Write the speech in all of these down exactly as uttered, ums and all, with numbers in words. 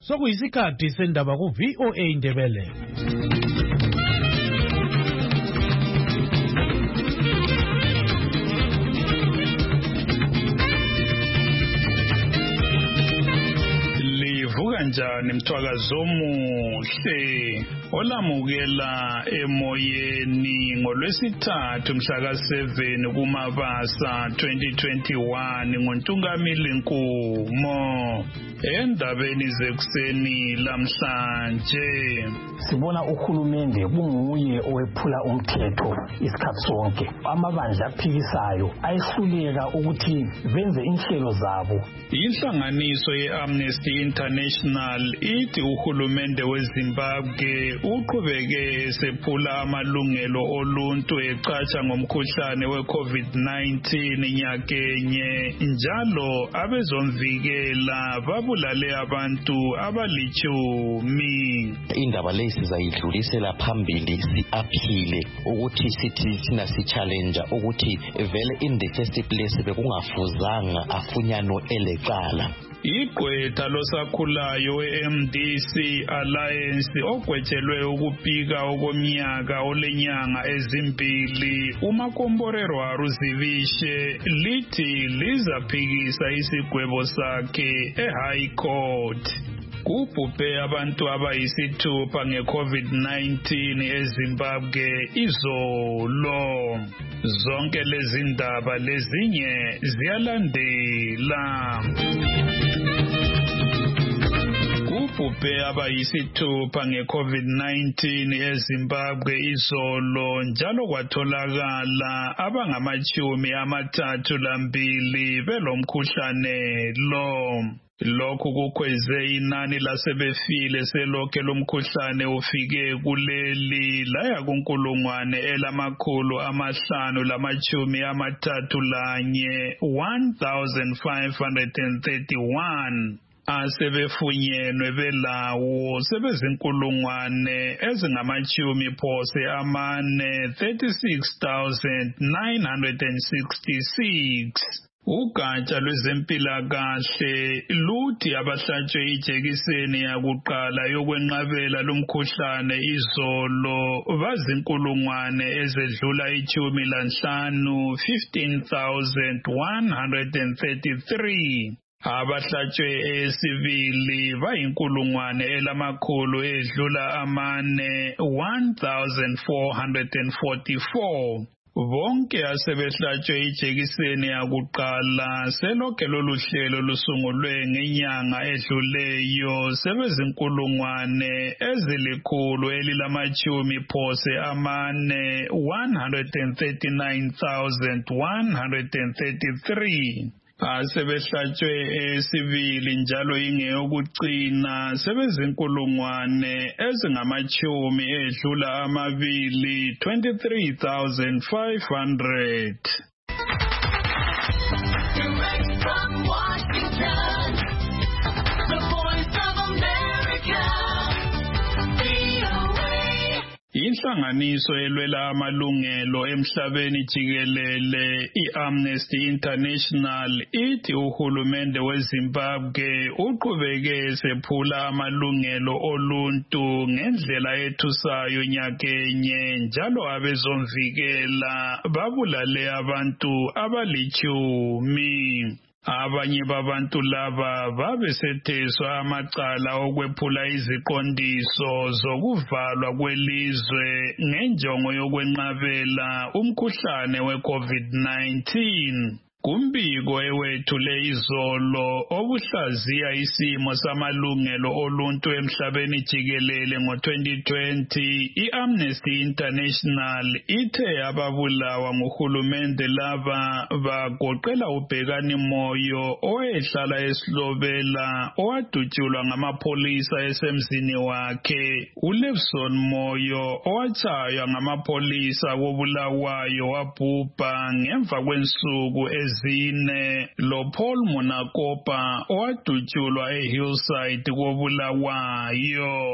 Sokuyisikhathi sendaba ku V O A Indebele. Livuka njani mthwakazo omuhle olamukela emoyeni ngolwesithathu mhla seven kuMabasa twenty twenty-one ngoNtungamili Nkumo. Endabeni zekuseni lamhlanje sibona uhulumende kunguye owephula umthetho isikhathi sonke. Amabandla aphikisayo ayehluleka ukuthi benze inhlelo zabo. Inhlanganiso ye-Amnesty International ithi uhulumende weZimbabwe uqhubeke esephula amalungelo oluntu ecatsha ngomkhuhlane we-COVID nineteen nyakenye njalo abezomvikela babulale abantu abalichumi. Indaba leyi sizayidlulisela phambili si-aphile ukuthi sithi thina si-challenge ukuthi vele in the first place bekungafuzanga afunyano elecala. Igqwetha losakhulayo we-M D C Alliance ogwetshelwe ukupika okomnyaka olenyanga ezimbili uMakomborero Haruzivishe lithi lizaphikisa isigwebo sakhe eHigh Court. Kubhubhe abantu abayisithupha nge-COVID nineteen eZimbabwe izolo. Zonke lezi ndaba lezinye ziyalandela. Kubhubhe abayisithupha nge-COVID nineteen eZimbabwe izolo njalo kwatholakala abangamachumi amathathu lambili belomkhuhlane lo. Lokhu kukhweze inani lasebefile selokhe lomkhuhlane ufike kuleli laya kunkulungwane elamakhulu amahlanu lamachumi amathathu lanye one thousand five hundred thirty-one. Asebefunyenwe belawo sebezinkulungwane ezingamachumi phose amane thirty-six thousand nine hundred sixty-six. Ugatsha lwezempilakahle luthi abahlatshwe ijekiseni yakuqala yokwenqabela lumkhuhlane izolo bazinkulungwane ezedlula ichumi lanhlanu fifteen thousand one hundred thirty-three. Abahlatshwe esibili bayinkulungwane elamakhulu edlula amane one thousand four hundred forty-four. Bonke asebehlatshwe ijekiseni yakuqala selokhe lolu hlelo lusungulwe ngenyanga edluleyo sebezinkulungwane ezilikhulu elilamachumi phose amane one hundred thirty-nine thousand one hundred thirty-three. Asebehlatshwe esibili njalo ingeyokucina sebezinkulungwane ezingamachumi edlula amabili twenty-three thousand five hundred. Direct from Washington, the Voice of America, V O A. Inhlanganiso elwela amalungelo emhlabeni jikelele i-Amnesty International ithi uhulumende weZimbabwe uqhubeke esephula amalungelo oluntu ngendlela ethusayo nyakenye njalo abezomvikela babulale abantu abalichumi. Abanye babantu laba babesetheswa amacala okwephula iziqondiso zokuvalwa kwelizwe ngenjongo yokwenqabela umkhuhlane we-COVID nineteen. Kumbiko ewethule izolo obuhlaziya isimo samalungelo oluntu emhlabeni jikelele ngo-twenty twenty, i-Amnesty International ithe ababulawa nguhulumende laba bagoqela uBhekani Moyo owayehlala esilobela owadutshulwa ngamapholisa esemzini wakhe, uLevson Moyo owatshaywa ngamapholisa kobulawayo wabhubha ngemva kwensuku ez zine lo Paul Munakopa owadutshulwa eHillside kobulawayo.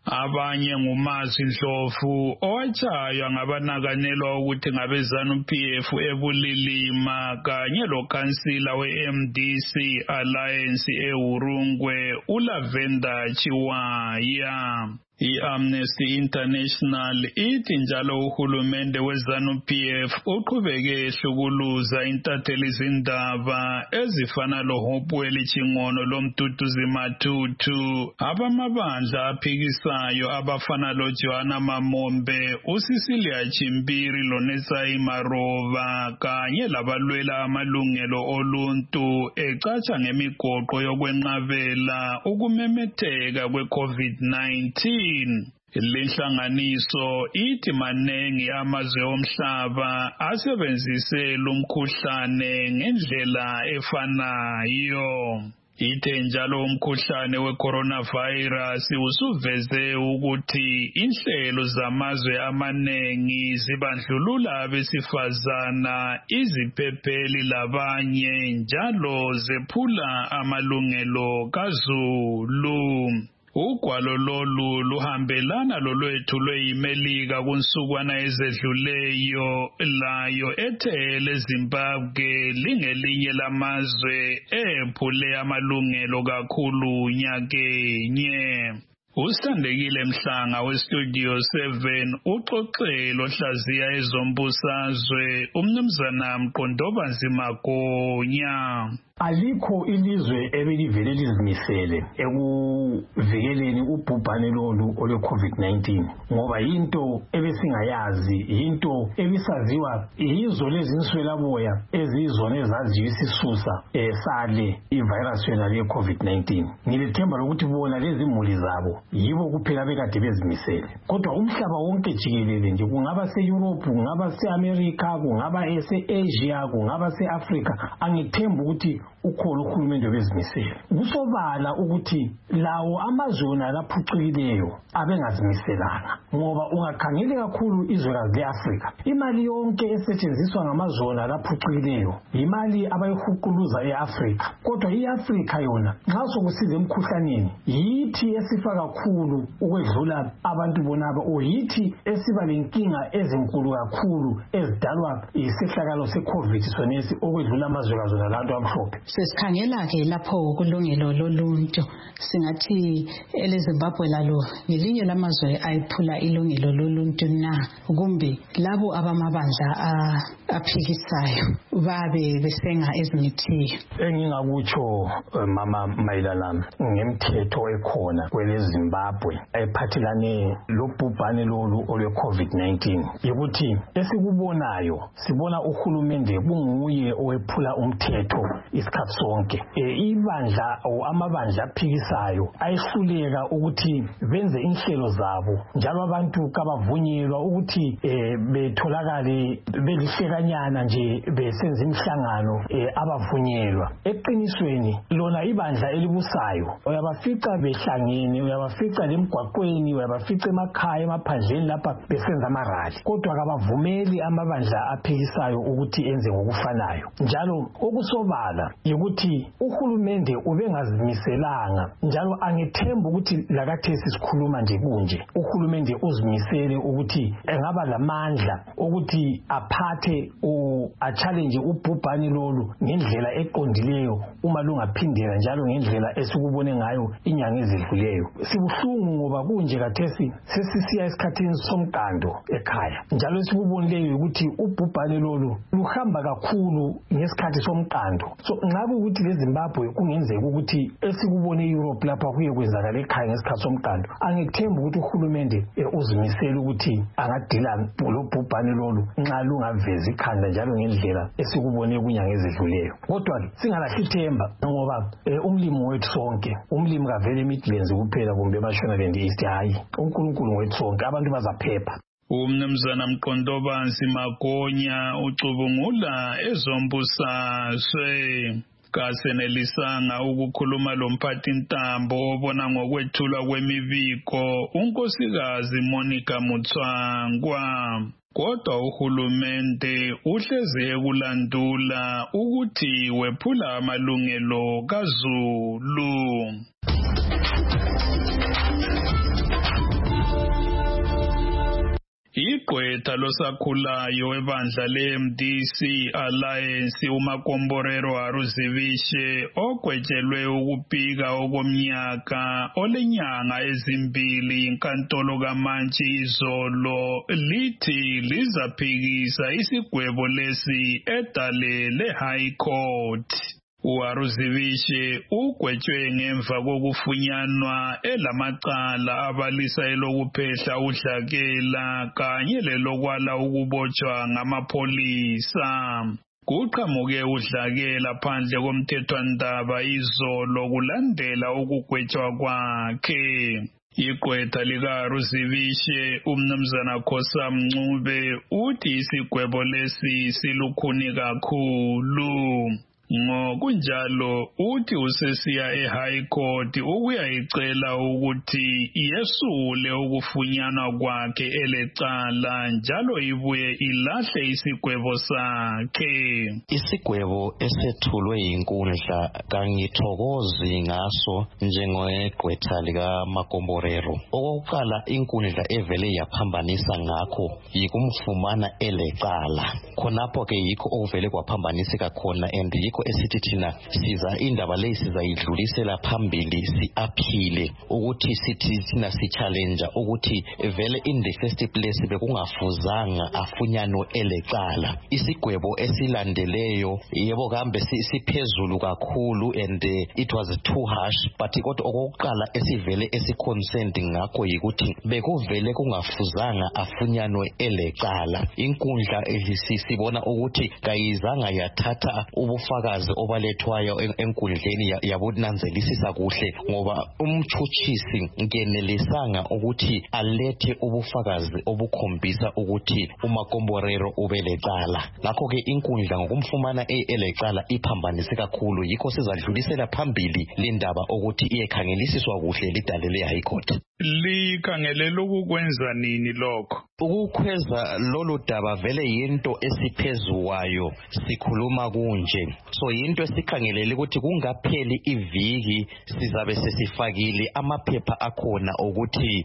Abanye nguMazi Ndlovu owatshaywa ngabanakanelwa ukuthi ngabe-ZANU-P F eBulilima kanye lokansila we-M D C Alliance eHurungwe uLavenda Chiwaya. I-Amnesty International ithi njalo uhulumende we-ZANU-P F uqhubeke ehlukuluza intathelizindaba ezifana loHopewell Chingono loMduduzi Mathuthu, abamabandla aphikisayo abafana loJohana Mamombe, uCecilia Chimbiri loNetsai Maroba kanye labalwela amalungelo oluntu ecatsha ngemigoqo yokwenqabela ukumemetheka kwe-COVID nineteen. Lenhlanganiso ithi manengi amazwe omhlaba asebenzise lumkhuhlane ngendlela efanayo. Ithe njalo umkhuhlane we-coronavirus usuveze ukuthi inhlelo zamazwe amanengi zibandlulula abesifazana, iziphepheli labanye njalo zephula amalungelo kaZulu. Ugwalo lolu luhambelana lolwethulwe yiMelika kunsukwana ezedluleyo layo ethele Zimbabwe lingelinye lamazwe ephule amalungelo kakhulu nyakenye. Usithandekile Mhlanga weStudio seven uxoxelo hlaziya ezombusazwe umnumzana Mqondobazi Magonya. Alikho ilizwe ebelivele lizimisele ekuvikeleni ubhubhane lolu olwe-COVID nineteen ngoba yinto ebesingayazi, yinto ebisaziwa yizo lezi nswelaboya eziyizona ezaziyo isisusa esale ivirus yona le-COVID nineteen. Ngilethemba lokuthi bona lezi imuli zabo yibo kuphela bekade bezimisele. Kodwa umhlaba wonke jikelele nje, kungaba se-Europe, kungaba se-America, kungaba ese-Asia, kungaba se-Africa, angithemba ukuthi ukhona uhulumende bezimisele. Kusobala ukuthi lawo amazwe laphucukileyo abengazimiselanga, ngoba ungakhangele kakhulu izwekazi le-Afrika, imali yonke esetshenziswa ngamazwe laphucukileyo imali abayihuquluza e-Afrika. Kodwa i-Afrika yona nxa sokusiza emkhuhlaneni yithi esifa kakhulu ukwedlula abantu bonaba, o yithi esiba lenkinga ezinkulu kakhulu ezidalwa isehlakalo se-COVID sonesi okwedlula amazwekazi labantu amhlophe. Sesikhangela ke lapho kulungelo loluntu, singathi eleZimbabwe lalo ngelinye lamazwe ayiphula ilungelo loluntu na, kumbe labo abamabandla aphikisayo babe besenga ezingithiyo. Engingakutsho mama mayelana ngemthetho ekhona kweleZimbabwe ephathelane lobhubhane lolu olwe-COVID nineteen ukuthi esikubonayo sibona uhulumende bunguye owephula umthetho isikhathi sonke. E, ibandla o amabandla aphikisayo ayihluleka ukuthi benze inhlelo zabo, njalo abantu kabavunyelwa ukuthi e, betholakale belihlekanyana nje besenza imihlangano e, abavunyelwa. Eqinisweni lona ibandla elibusayo uyabafica behlangene, uyabafica lemgwaqweni, uyabafica emakhaya emaphandleni lapha besenza amarali, kodwa kabavumeli amabandla aphikisayo ukuthi enze ngokufanayo. Njalo okusobala ukuthi uhulumende ubengazimiselanga, njalo angethemba ukuthi lakathesi sikhuluma nje kunje uhulumende uzimisele ukuthi engaba lamandla ukuthi aphathe o a-challenge ubhubhane lolu ngendlela eqondileyo uma lungaphindela njalo ngendlela esikubone ngayo inyanga ezidluleyo. Sibuhlungu ngoba kunje kathesi sesisiya esikhathini somqando ekhaya, njalo sikubonileyo ukuthi ubhubhane lolu luhamba kakhulu ngesikhathi somqando. So ngabe ukuthi leZimbabwe kungenzeka ukuthi esikubone eEurope lapha kuye kwenzakala ekhaya ngesikhathi somqando, angithemba ukuthi uhulumende uzimisela ukuthi angadila lobhubhane lolu nxa lungaveza ikhanda njalo ngendlela esikubone kunyanga ezidluleyo. Kodwa ke singalahli ithemba ngoba e, umlimi wethu sonke, umlimi kavele eMidlands kuphela kumbe eMashonaland East, hayi uNkulunkulu wethu sonke, abantu bazaphepha. Umnumzana Mqondobazi Magonya ucubungula ezombusazwe. Kasenelisanga ukukhuluma lomphathi ntambo obona ngokwethulwa kwemibiko unkosikazi Monica Mutswangwa. Kodwa uhulumende uhleze ekulandula ukuthi wephula amalungelo kaZulu. Igqwetha losakhulayo webandla le-M D C Alliance uMakomborero Haruzivishe ogwetshelwe ukubika okomnyaka olenyanga ezimbili inkantolo kaMantshi izolo lithi lizaphikisa isigwebo lesi edale le-High Court. uHaruzivishe ugwetshwe ngemva kokufunyanwa elamacala abalisa elokuphehla udlakela kanye lelokwala ukubotshwa ngamapholisa. Kuqhamuke udlakela phandle komthethwandaba izolo kulandela ukugwetshwa kwakhe. Igqwetha likaHaruzivishe umnumzana Khosa Mncube uthi isigwebo lesi silukhuni kakhulu. Ngokunjalo uthi usesiya eHigh Court ukuyayicela ukuthi yesule ukufunyanwa kwakhe elecala njalo ibuye ilahle isigwebo sakhe. Isigwebo esethulwe yinkundla kangithokozi ngaso njengegqwetha likaMakomborero. Okokuqala inkundla evele yaphambanisa ngakho yikumfumana elecala. Khonapho ke yikho okuvele kwaphambaniseka khona and yikho esithi thina siza indaba leyi sizayidlulisela phambili si-aphile ukuthi sithi thina si-challenge ukuthi vele in the first place bekungafuzanga afunyanwe elecala. Isigwebo esilandeleyo yebo kambe siphezulu kakhulu and it was too harsh, but kodwa okokuqala esivele esiconcerned ngakho yikuthi bekuvele kungafuzanga afunyanwe elecala. Inkundla sibona ukuthi kayizanga yathatha ubufakazi obalethwayo enkundleni yabunanzelisisa kuhle ngoba umtshutshisi ngenelisanga ukuthi alethe ubufakazi obukhombisa ukuthi uMakomborero ubelecala. Ngakho ke inkundla ngokumfumana elecala iphambanise kakhulu yikho sizadlulisela phambili lendaba ukuthi iyekhangelisiswa kuhle lidale le-High Court. Likhangelela ukukwenza nini lokho? Ukukhweza lolu daba vele yinto esiphezuwayo sikhuluma kunje. So yinto esikhangelele ukuthi kungapheli iviki sizabe sesifakile amaphepha akhona ukuthi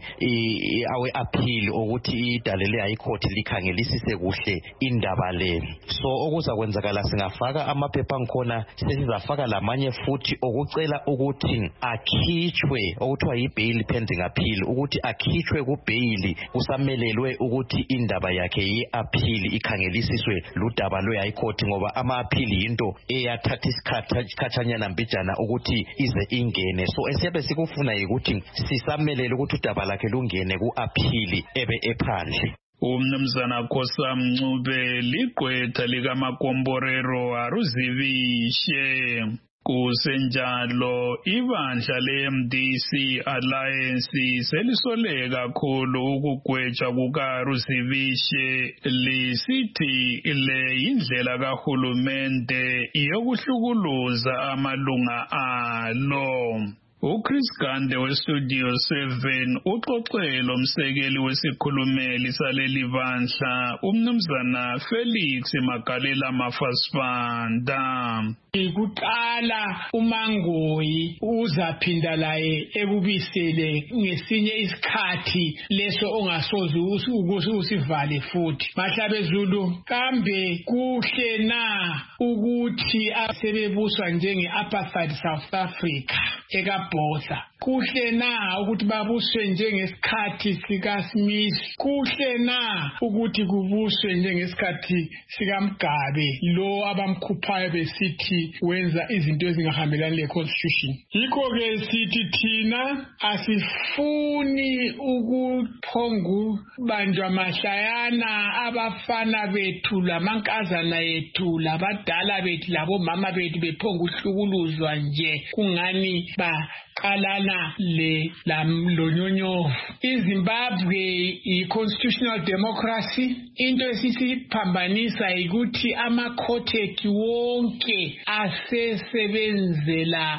awe appeal ukuthi idale le-High Court likhangelisise kuhle indaba le. So okuzakwenzakala singafaka amaphepha angikhona sesizafaka lamanye futhi okucela ukuthi akhitshwe okuthiwa yi-bail pending appeal ukuthi akhitshwe kubhayili kusamelelwe ukuthi indaba yakhe ye-appeal ikhangelisiswe ludaba lwe-High Court ngoba ama-appeal yinto eyathatha isikhathanyana mbijana ukuthi ize ingene. So esiyabe sikufuna yikuthi sisamelele ukuthi udaba lakhe lungene ku-appeal ebe ephandle. Umnumzana Khosa Mncube ligqwetha likaMakomborero Haruzivishe. Kusenjalo ibandla le-M D C Alliance selisole kakhulu ukugwetshwa kukaHaruzivishe lisithi le indlela kahulumende yokuhlukuluza amalunga alo. uChris Gande weStudio seven uxoxele umsekeli wesikhulumeli saleli bandla umnumzana Felix Magalela Mafasibanda. Ikuqala uMangoyi uzaphinda laye ekubisele ngesinye isikhathi leso ongasozi usivale futhi. Mahlabezulu kambe kuhle na ukuthi asebebuswa njenge apartheid South Africa ekabhosa? Kuhle na ukuthi babuswe njengesikhathi sika Smith? Kuhle na ukuthi kubuswe njengesikhathi sika Mugabe lo abamkhuphayo besithi wenza izinto ezingahambelani le-constitution? Yikho ke sithi thina asifuni ukuphongu banjwa mahlayana abafana bethu lamankazana ethu labadala bethu labomama bethu bephongu hlukuluzwa nje kungani baqalana le lamlonyonyo. iZimbabwe i-constitutional democracy. Into esisiphambanisa ukuthi amakhoteki wonke asesebenzela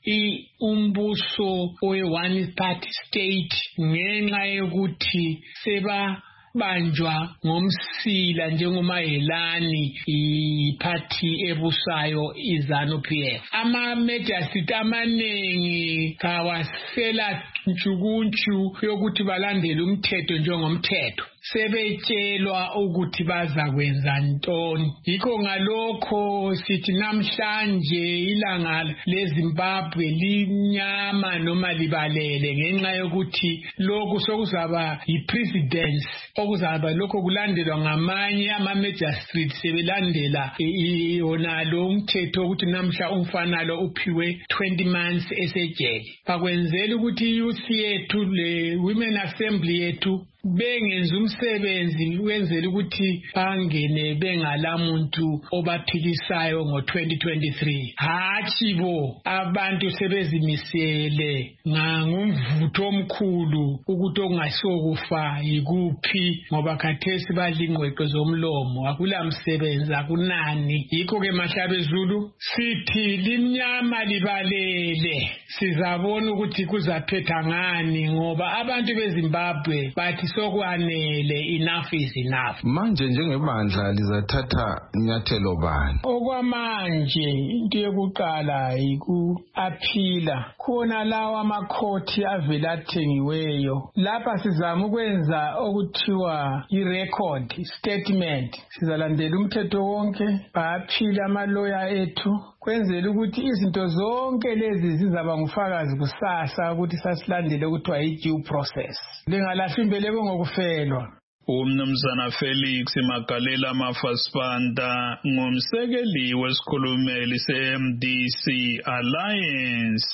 umbuso owe-one party state ngenxa yokuthi seba banjwa ngomsila njengomayelani iphathi ebusayo iZANU-P F. Ama-mediasit amaningi kawasela ntshukuntshu yokuthi balandele umthetho njengomthetho. sebetshelwa ukuthi bazakwenza ntoni. Yikho ngalokho sithi namhlanje ilanga leZimbabwe linyama noma libalele ngenxa yokuthi lokhu sokuzaba yi-precedence okuzaba lokho kulandelwa ngamanye ama-major street sebelandela yona lo umthetho ukuthi namhla umfana lo uphiwe twenty months esejele. Bakwenzela ukuthi youth yethu le women assembly yethu bengenza umsebenzi wenzela ukuthi bangene bengalamuntu obaphikisayo ngo twenty twenty-three. Hathi bo abantu sebezimisele ngangumvutho omkhulu ukuthi okungasokufa yikuphi ngoba khathesi badlingqweqe zomlomo akula msebenzi akunani. Yikho ke Mahlabezulu sithi limnyama libalele sizabona ukuthi kuzaphetha ngani ngoba abantu beZimbabwe bathi sokwanele, enough is enough. Manje njengebandla lizathatha inyathelo bani? Okwamanje into yokuqala yiku-aphila khona lawa amakhoti avela athengiweyo. Lapha sizama ukwenza okuthiwa i-record statement. Sizalandela umthetho wonke, ba-aphila amaloya ethu kwenzela ukuthi izinto zonke lezi zizaba ngufakazi kusasa ukuthi sasilandele ukuthiwa yi-due process. Lingalahla imbeleko ngokufelwa. Umnumzana Felix Magalela Mafasipanda ngumsekeli wesikhulumeli se-M D C Alliance.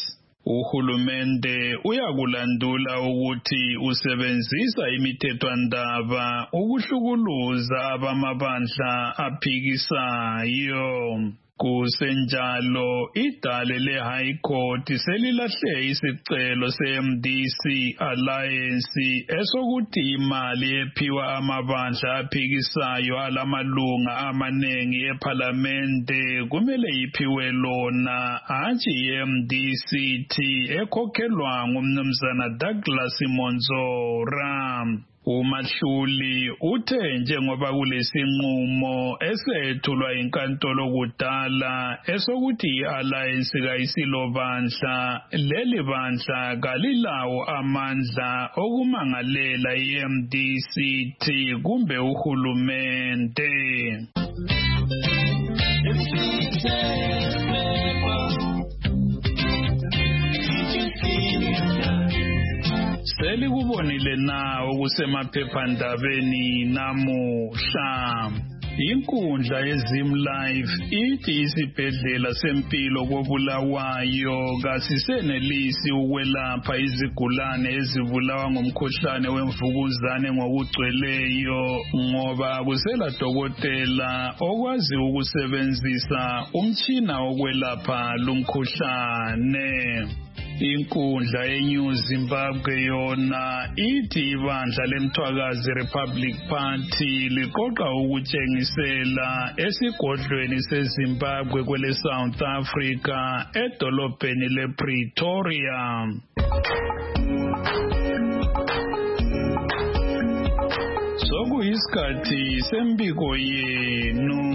Uhulumende uyakulandula ukuthi usebenzisa imithethwandaba ukuhlukuluza abamabandla aphikisayo. Kusenjalo idale le-High Court selilahle isicelo se-M D C Alliance esokuthi imali ephiwa amabandla aphikisayo alamalunga amaningi eParlamente kumele iphiwe lona hatshi i-M D C T ekhokhelwa ngumnumzana Douglas Monzora. Umahluli uthe njengoba kulesinqumo esethulwa inkantolo kudala esokuthi i-alliance kayisilobandla leli bandla kalilawo amandla okumangalela i-M D C T kumbe uhulumende. Selikubonile na okusemaphephandabeni namuhla. Inkundla yeZimlife ithi isibhedlela sempilo koBulawayo kasisenelisi ukwelapha izigulane ezibulawa ngomkhuhlane wemvukuzane ngokugcweleyo ngoba kusela dokotela okwazi ukusebenzisa umtshina wokwelapha lumkhuhlane. Inkundla yeNew Zimbabwe yona ithi ibandla leMthwakazi Republic Party liqoqa ukutshengisela esigodlweni seZimbabwe kwele South Africa edolobheni lePretoria. Sokuyisikhathi sembiko yenu.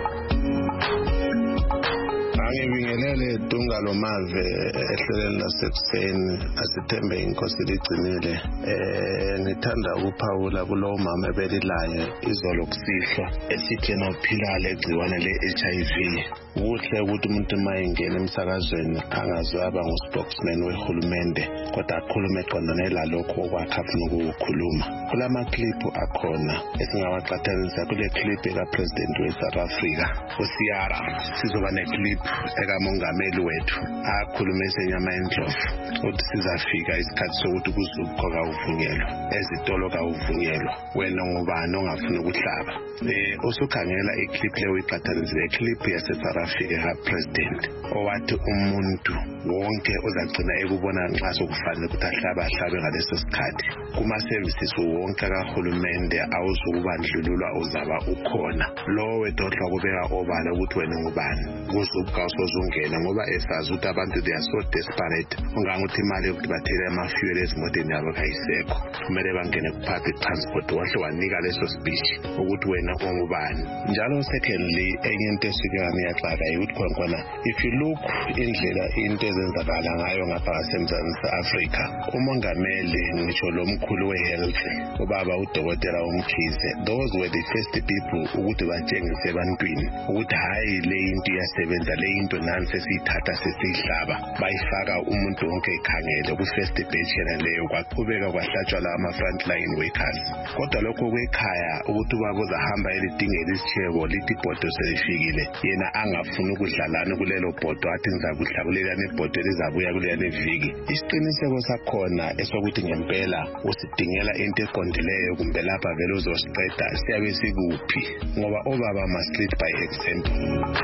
Ngibingelele Dungalo Mave ehlelweni lasekuseni asithembe inkosi ligcinile. Eh ngithanda ukuphawula kulowo mama ebelilayo izolo kusihlwa esithi yena uphila legciwane le-H I V. Kuhle ukuthi umuntu mayingena emsakazweni angazaba ngu-spokesman wehulumende kodwa akhulume qondane lalokho okwakhe afuna ukukhuluma. Kulama clip akhona esingawaqhathanisa kule clip kaPresident we-South Africa uSiara. Sizoba ne-clip ekamongameli wethu akhulume esenyama endlovu uthi sizafika isikhathi sokuthi kuzukhoka uvunyelwa ezitolo kawuvunyelwa wena ngubani ongafuna ukuhlaba. Eh usukhangela iclip le uyiqhathanisile iclip yase-South Africa kaPresident owathi umuntu wonke uzagcina ekubona nxa sokufanele ukuthi ahlaba ahlabe ngaleso sikhathi. Kuma services wonke kahulumende awuzukubandlululwa uzaba ukhona. Lo wedodla kubeka obala ukuthi wena ngubani kuzubka usozungena kubalulekile ngoba esazi ukuthi abantu they are so desperate unganguthi imali yokuthi bathele ama-fuel ezimoteni yabo kayisekho kumele bangene ku-public transport wahle wanika leso speech ukuthi wena ongubani njalo secondly enye into esuke ngiyaxaka ukuthi khona if you look indlela into ezenzakala ngayo ngapha ngasemzansi Afrika umongameli ngisho lo mkhulu we-health ubaba udokotela uMkhize those were the first people ukuthi batshengise ebantwini ukuthi hayi le into iyasebenza le into nani sesiyithatha sesiyihlaba bayifaka umuntu wonke ekhangele ku-first batch yena leyo kwaqhubeka kwahlatshwa la ama-frontline workers kodwa lokho kwekhaya ukuthi ubaba uzahamba elidingela isitshebo lithi ibhodo selifikile yena angafuni ukudlalana kulelo bhodo athi ngizakuhlakulela nebhodo elizabuya kulelo viki isiqiniseko sakhona esokuthi ngempela usidingela into eqondileyo kumbe lapha vele uzosiqeda siyabe sikuphi ngoba obaba must lead by example.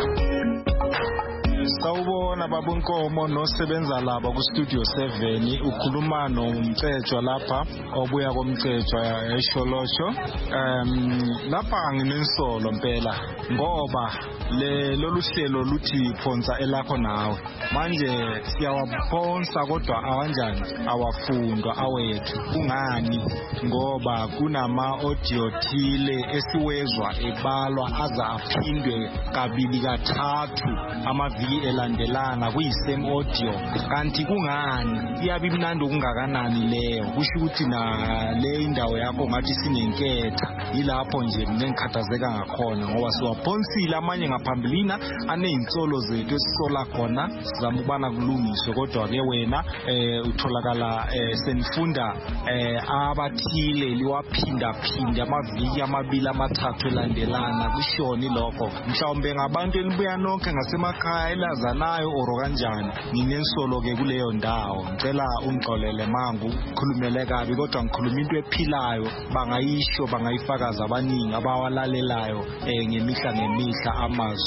Sawubona baba Nkomo nosebenza lapha ku Studio seven ukhuluma nomcetshwa lapha obuya komcetshwa eSholotsho um lapha nginensolo impela ngoba le loluhlelo luthi phonsa elakho nawe manje siyawaphonsa kodwa awanjani awafundwa awethu kungani ngoba kunama audio thile esiwezwa ebalwa aza aphindwe kabili kathathu amaviki elandelana kuyisame audio kanti kungani iyabe imnandi okungakanani leyo kusho ukuthi na le indawo yakho ngathi sinenketha yilapho nje mina ngikhathazeka ngakhona ngoba siwaphonsile amanye ngaphambilina aney'nsolo zethu esisola khona sizama ukubana kulungiswe kodwa ke wena eh utholakala eh, senifunda eh, abathile liwaphinda phinda amaviki amabili amathathu elandelana kushoni lokho mhlawumbe ngabantu elibuya nonke ngasemakhaya elazanayo oro kanjani nginensolo ke kuleyo ndawo ngicela ungixolele mangu khulumele kabi kodwa ngikhuluma into ephilayo bangayisho bangayifakaza abaningi abawalalelayo eh, ngemihla ngemihla amazwi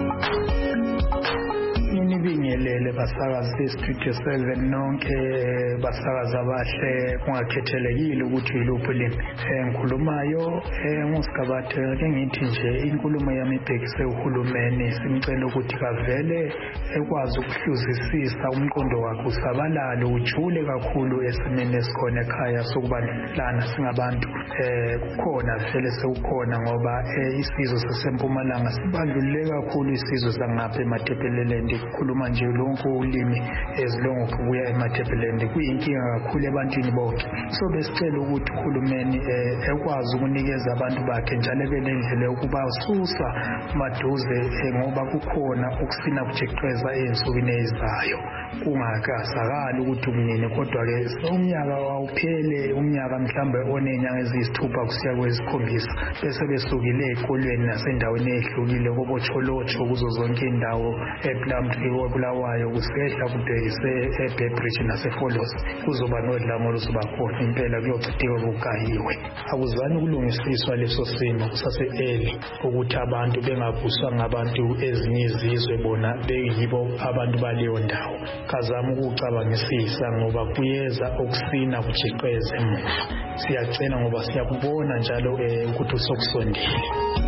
Nibingelele basakazi be-Studio seven nonke basakazi abahle kungakhethelekile ukuthi yiluphi limi engikhulumayo nguSikabathe ke ngithi nje inkulumo yami ibhekise uhulumeni simcela ukuthi kavele ekwazi ukuhluzisisa umqondo wakhe usabalale ujule kakhulu esimeni esikhona ekhaya sokubandlulana singabantu eh kukhona vele sekukhona ngoba isizwe sasempumalanga sibandlulule kakhulu isizwe sangapha eMatebeleland khuluma nje lonke ulimi ezilongo kubuya eMatebeleland kuyinkinga kakhulu ebantwini bonke so besicela ukuthi uhulumeni ekwazi ukunikeza abantu bakhe njalo ke lendlela ukuba ususa maduze ngoba kukhona ukusina kujeqeza ensukwini ezizayo kungakazakala ukuthi umnini kodwa ke umnyaka wawuphele umnyaka mhlambe onenyanga eziyisithupha kusiya kwesikhombisa bese besukile ezikolweni nasendaweni ezihlukile kobocholocho kuzo zonke indawo ePlumtree Bulawayo kusehla kubhekise eBedbridge naseFolos kuzoba nodlame oluzoba khona impela kuyochitheka kugayiwe akuzwani ukulungisiswa leso simo kusase-early ukuthi abantu bengabuswa ngabantu ezinye izizwe bona beyibo abantu baleyo ndawo kazama ukucabangisisa ngoba kuyeza okusina kujiqeze emuva siyacela ngoba siyakubona njalo ukuthi usokusondile.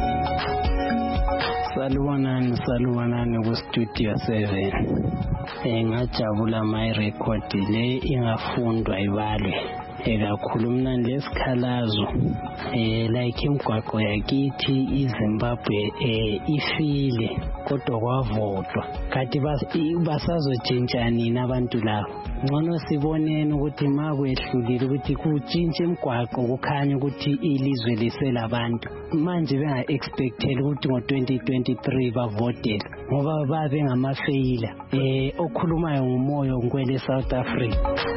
Salubonani salubonani ku Studio seven eh ngajabula my record le ingafundwa ibalwe ekakhulu mina lesikhalazo eh like imgwaqo yakithi iZimbabwe eh ifile kodwa kwavotwa kanti basazotshintsha nini abantu labo ngcono siboneni ukuthi makwehlulile ukuthi kutshintshe imgwaqo kukhanya ukuthi ilizwe liselabantu manje benga expectele ukuthi ngo twenty twenty-three bavotele ngoba babe ngamafeyila eh okhulumayo ngumoyo ngikwele South Africa.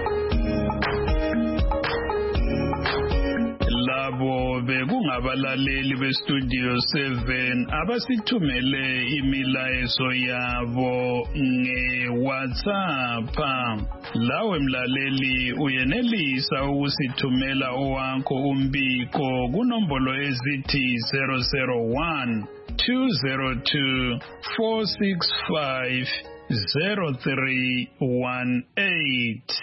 Labo bekungabalaleli beStudio seven abasithumele imilayezo yabo ngeWhatsApp. Lawe mlaleli uyenelisa ukusithumela owakho umbiko kunombolo ezithi zero zero one two zero two four six five zero three one eight.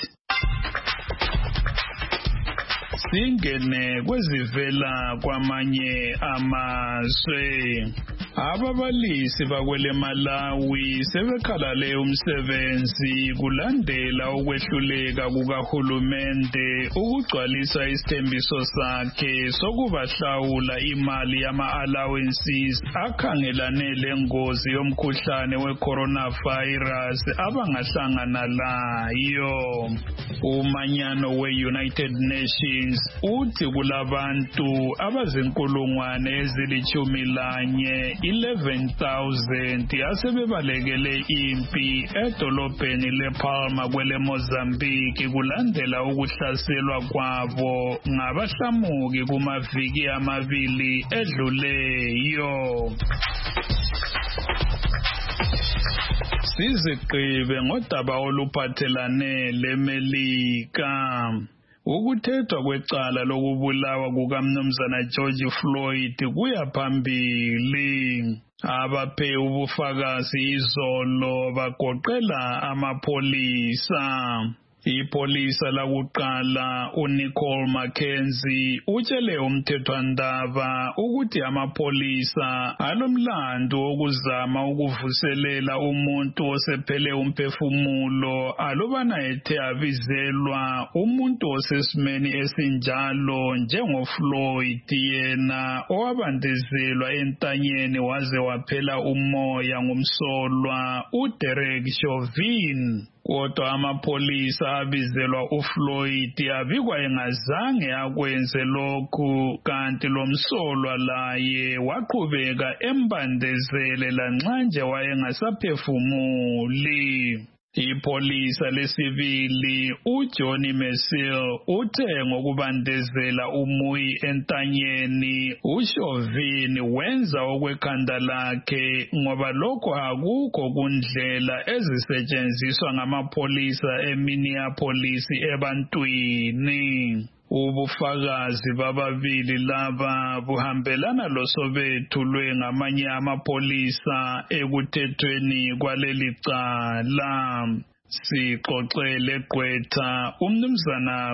Singene kwezivela kwamanye amazwe. Ababalisi bakwele Malawi sebekhalale umsebenzi kulandela ukwehluleka kukahulumende ukugcwalisa isithembiso sakhe sokubahlawula imali yama-allowances akhangelane lengozi yomkhuhlane we-coronavirus abangahlangana layo. Umanyano we-United Nations uthi kulabantu abazinkulungwane ezilithumi lanye eleven thousand asebebalekele impi edolobheni lePalma kwele Mozambique kulandela ukuhlaselwa kwabo ngabahlamuki kumaviki amabili edluleyo. Siziqibe ngodaba oluphathelane leMelika. Ukuthethwa kwecala lokubulawa kukaMnumzana George Floyd kuya phambili. Abaphe ubufakazi izolo bagoqela amapholisa. Ipolisa lakuqala uNicole Mackenzie utshele umthethwandaba ukuthi amapholisa alomlando wokuzama ukuvuselela umuntu osephele umphefumulo alubana ethe abizelwa umuntu osesimeni esinjalo njengoFloyd yena owabandezelwa entanyeni waze waphela umoya ngumsolwa uDerek Chauvin. Kodwa amapholisa abizelwa uFloyd abikwa engazange akwenze lokhu kanti lo msolwa laye waqhubeka embandezele lanxa nje wayengasaphefumuli. Ipolisa lesibili uJohnny Mersil uthe ngokubandezela umuyi entanyeni uChauvin wenza okwekhanda lakhe ngoba lokho akukho kundlela ezisetshenziswa ngamapholisa eMinneapolis ebantwini. Ubufakazi bababili laba buhambelana losobethulwe ngamanye amapholisa ekuthethweni kwaleli cala. Sixoxele Gqwetha uMnumzana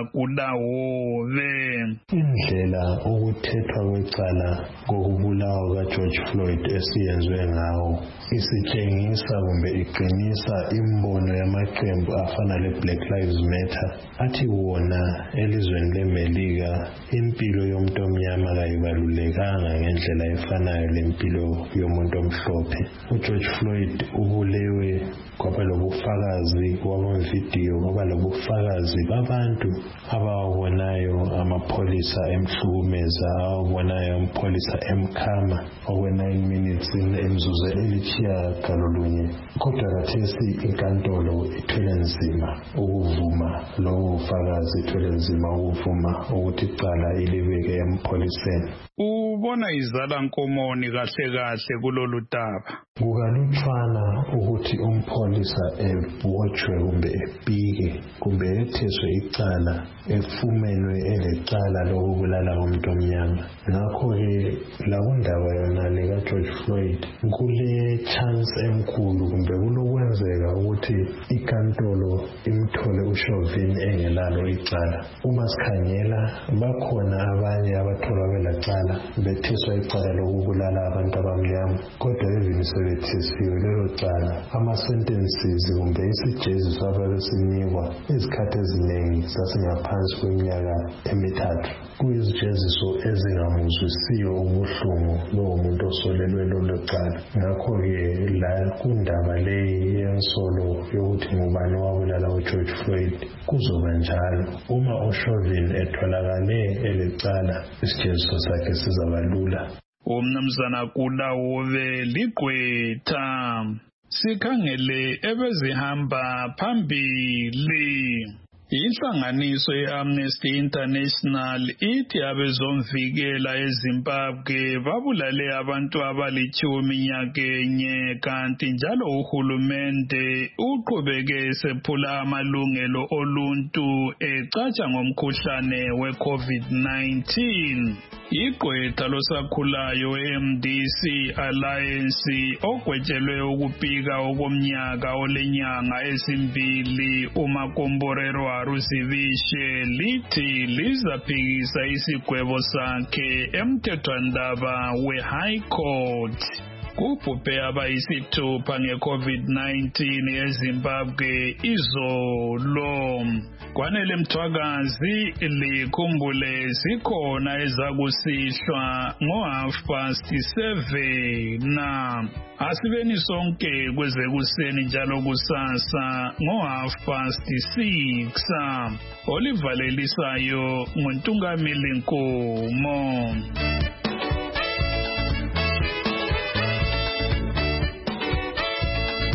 Kulawobe. Indlela ukuthethwa kwecala kokubulawa kaGeorge Floyd esiyenzwe ngawo isitshengisa kumbe iqinisa imbono yamaqembu afana leBlack Lives Matter athi wona elizweni leMelika impilo yomuntu omnyama kayibalulekanga ngendlela efanayo lempilo yomuntu omhlophe. uGeorge Floyd ubulewe kwaba lobufakazi kwamavidiyo kwaba lobufakazi babantu abawabonayo amapholisa emhlukumeza, abawabonayo amapholisa emkhama okwe nine minutes emzuzu elithiya galolunye. Kodwa kathesi inkantolo ithwele nzima ukuvuma lowo bufakazi, ithwele nzima ukuvuma ukuthi icala ilibeke empholiseni. Ubona izala nkomoni kahle kahle kulolu daba. Kukalutshwana ukuthi umpholisa ebotshwe kumbe ebike kumbe etheswe icala efumenwe elecala lokubulala umuntu omnyama. Ngakho-ke lakundaba yona lekaGeorge Floyd kule chance enkulu kumbe kulokwenzeka ukuthi inkantolo imthole uChauvin engelalo icala. Uma sikhangela bakhona abanye abatholwa belacala betheswa icala lokubulala abantu abamnyama, kodwa even sebethesiwe lelo cala ama-sentences kumbe isijeziso ababesinikwa izikhathi eziningi sasingaphansi kweminyaka emithathu. Kuyizijeziso ezingamuzwisiyo ubuhlungu lowo muntu osolelwe lolo cala. Ngakho-ke la kundaba leyi yensolo yokuthi ngubani wabulala uGeorge Floyd kuzoba njalo. Uma uChauvin etholakale elecala isijeziso sakhe sizaba lula. Umnumzana Kulawobe Ligqwetha. Sikhangele ebezihamba phambili. Inhlanganiso ye-Amnesty International ithi abezomvikela eZimbabwe babulale abantu abalitshumi nyakenye kanti njalo uhulumende uqhubeke sephula amalungelo oluntu ecatsha ngomkhuhlane we-COVID nineteen. Igqwetha losakhulayo M D C Alliance ogwetshelwe ukupika okomnyaka olenyanga ezimbili uMakomborero Haruzivishe lithi lizaphikisa isigwebo sakhe emthethwandaba we-High Court. kubhubhe abayisithupha nge-COVID nineteen eZimbabwe izolo. Kwanele Mthwakazi likhumbule zikhona ezakusihlwa ngo-half past seven na asibeni sonke kwezekuseni njalo kusasa ngo-half past six. Olivalelisayo nguNtungameli Nkomo.